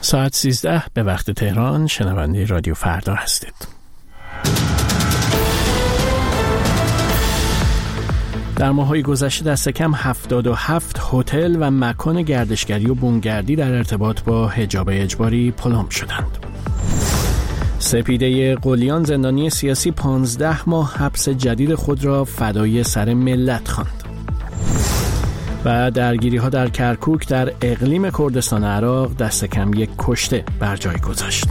ساعت 13 به وقت تهران. شنونده رادیو فردا هستید. در ماه‌های گذشته دست کم 77 هتل و مکان گردشگری و بومگردی در ارتباط با حجاب اجباری پلم شدند. سپیده قلیان زندانی سیاسی 15 ماه حبس جدید خود را فدای سر ملت خواند. و درگیری‌ها در کرکوک در اقلیم کردستان عراق دست کم یک کشته بر جای گذاشت.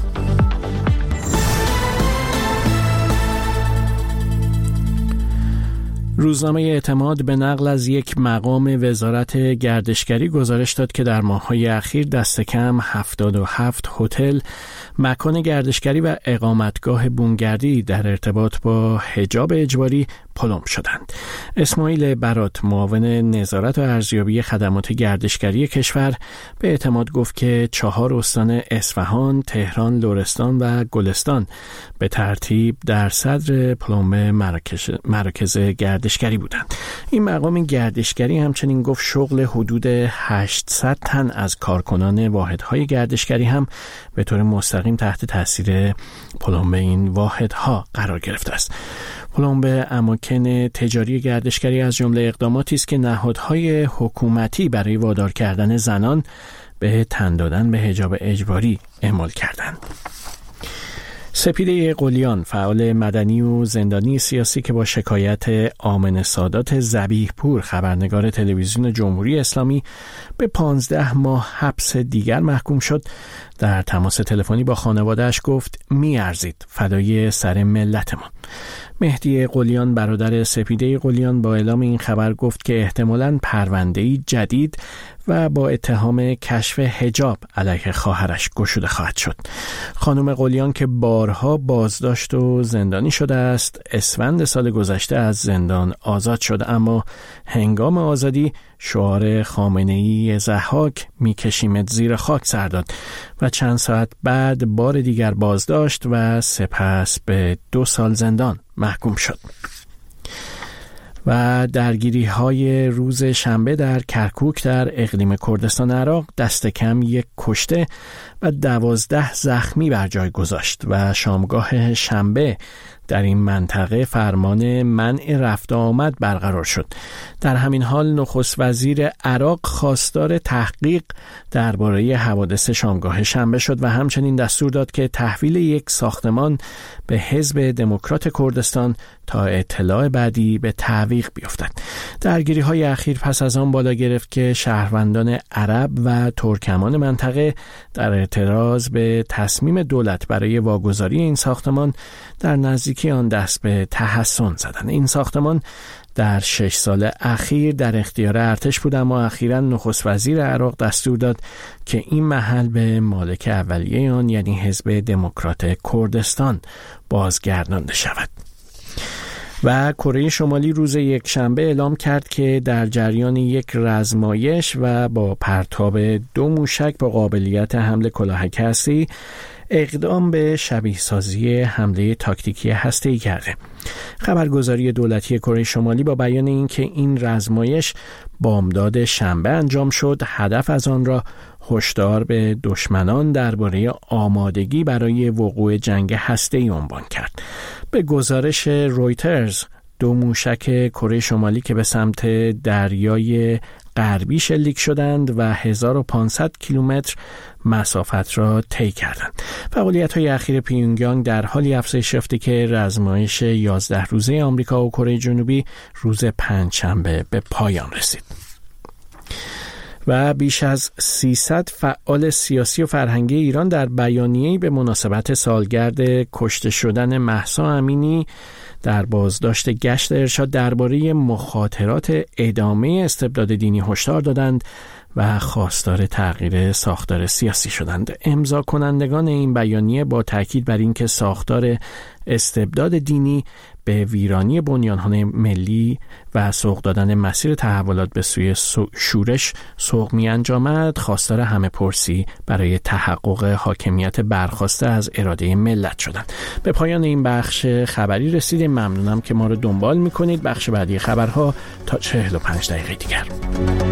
روزنامه اعتماد به نقل از یک مقام وزارت گردشگری گزارش داد که در ماه‌های اخیر دست کم 77 هتل، مکان گردشگری و اقامتگاه بومگردی در ارتباط با حجاب اجباری پلم شدند. اسماعیل برات، معاون نظارت و ارزیابی خدمات گردشگری کشور، به اعتماد گفت که 4 استان اصفهان، تهران، لرستان و گلستان به ترتیب در صدر پلم مراکز گردشگری بودند. این مقام گردشگری همچنین گفت شغل حدود 800 تن از کارکنان واحدهای گردشگری هم به طور مستقیم تحت تاثیر پلم این واحدها قرار گرفته است. پلم به اماکن تجاری گردشگری از جمله اقداماتی است که نهادهای حکومتی برای وادار کردن زنان به تن دادن به حجاب اجباری اعمال کردند. سپیده قلیان، فعال مدنی و زندانی سیاسی که با شکایت آمنه سادات ذبیح‌پور، خبرنگار تلویزیون جمهوری اسلامی، به 15 ماه حبس دیگر محکوم شد، در تماس تلفنی با خانواده‌اش گفت می‌ارزید فدای سر ملتمان. مهدی قلیان، برادر سپیده قلیان، با اعلام این خبر گفت که احتمالاً پرونده‌ای جدید و با اتهام کشف حجاب علیه خواهرش گشوده خواهد شد. خانم قلیان که بارها بازداشت و زندانی شده است، اسفند سال گذشته از زندان آزاد شد، اما هنگام آزادی شعار خامنه‌ای ضحاک میکشیمت زیر خاک سر داد و چند ساعت بعد بار دیگر بازداشت و سپس به 2 سال زندان محکوم شد. و درگیری‌های روز شنبه در کرکوک در اقلیم کردستان عراق دست کم یک کشته و 12 زخمی بر جای گذاشت و شامگاه شنبه در این منطقه فرمان منع رفت و آمد برقرار شد. در همین حال نخست وزیر عراق خواستار تحقیق درباره حوادث شامگاه شنبه شد و همچنین دستور داد که تحویل یک ساختمان به حزب دموکرات کردستان تا اطلاع بعدی به تعویق بیفتد. درگیری‌های اخیر پس از آن بالا گرفت که شهروندان عرب و ترکمان منطقه در اعتراض به تصمیم دولت برای واگذاری این ساختمان در نزدیکی آن دست به تحصن زدند. این ساختمان در 6 سال اخیر در اختیار ارتش بود، اما اخیراً نخست وزیر عراق دستور داد که این محل به مالک اولیه آن یعنی حزب دموکرات کردستان بازگردانده شود. و کره شمالی روز یکشنبه اعلام کرد که در جریان یک رزمایش و با پرتاب 2 موشک با قابلیت حمل کلاهک هسته‌ای اقدام به شبیه سازی حمله تاکتیکی هسته‌ای کرده. خبرگزاری دولتی کره شمالی با بیان اینکه این رزمایش بامداد شنبه انجام شد، هدف از آن را هشدار به دشمنان درباره آمادگی برای وقوع جنگ هسته‌ای عنوان کرد. به گزارش رویترز 2 موشک کره شمالی که به سمت دریای غربی شلیک شدند و 1500 کیلومتر مسافت را طی کردند. فعالیت‌های اخیر پیونگیانگ در حالی افزایش یافته که رزمایش 11 روزه آمریکا و کره جنوبی روز پنجشنبه به پایان رسید. و بیش از 300 فعال سیاسی و فرهنگی ایران در بیانیه‌ای به مناسبت سالگرد کشته شدن مهسا امینی در بازداشت گشت ارشاد درباره مخاطرات ادامه استبداد دینی هشدار دادند و خواستار تغییر ساختار سیاسی شدند. امضا کنندگان این بیانیه با تاکید بر اینکه ساختار استبداد دینی به ویرانی بنیان‌های ملی و سوق دادن مسیر تحولات به سوی شورش سوق می‌انجامد، خواستار همه پرسی برای تحقق حاکمیت برخواسته از اراده ملت شدند. به پایان این بخش خبری رسیدیم. ممنونم که ما رو دنبال می‌کنید. بخش بعدی خبرها تا 45 دقیقه دیگر.